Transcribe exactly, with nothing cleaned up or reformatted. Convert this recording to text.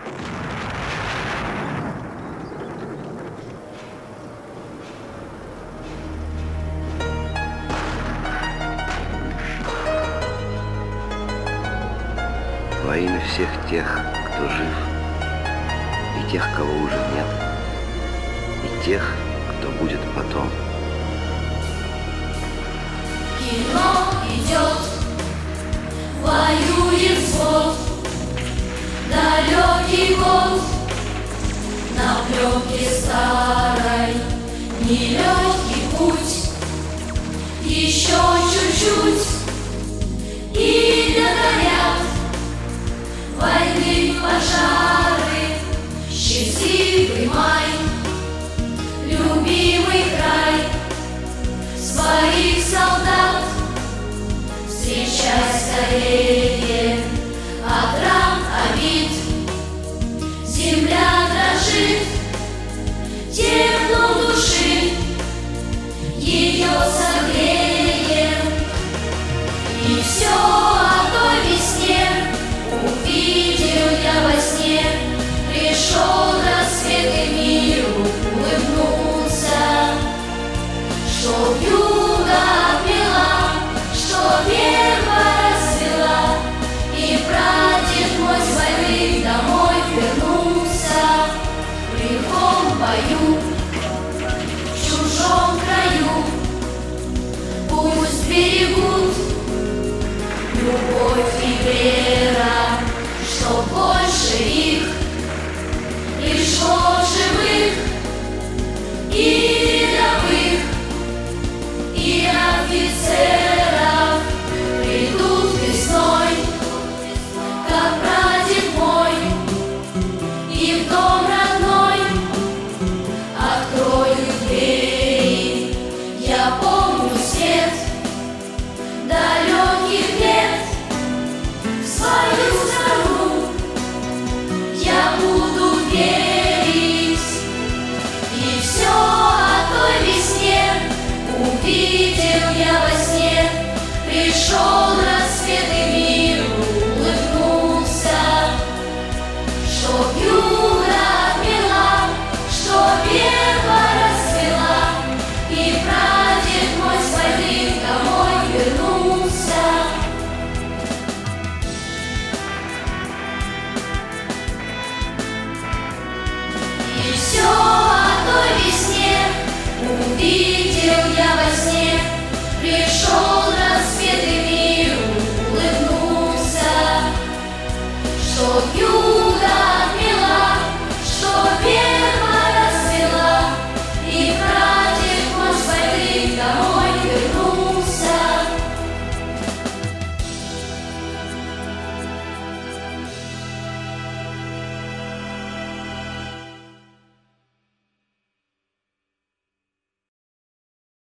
Во имя всех тех, кто жив, и тех, кого уже нет, и тех, кто будет потом. Кино идет, воюет взвод, далекий год, на пленке старой, нелегкий путь, еще чуть-чуть, и догорят войны, пожары, счастливый май, любимый край, своих солдат встречай скорее, от ран, обид земля дрожит, теплом души ее согреем, и все о той весне увидел я во сне. Пришел рассвет и миру улыбнулся, что вьюга отмела, что верба расцвела, и прадед мой с войны домой вернулся. В лихом бою, в чужом краю, пусть берегут любовь и вера, что больше их пришло живых и рядовых, и офицеров. Придут весной, как прадед мой, и в дом родной откроют двери. Я помню свет далеких лет, в свою страну я буду верить, и все о той весне увидел я во сне. Пришел рассвет и миру улыбнулся, что вьюга отмела, что верба расцвела, и прадед мой с войны домой вернулся. И все о той весне увидел я во сне. Пришел рассвет и миру улыбнулся, что вьюга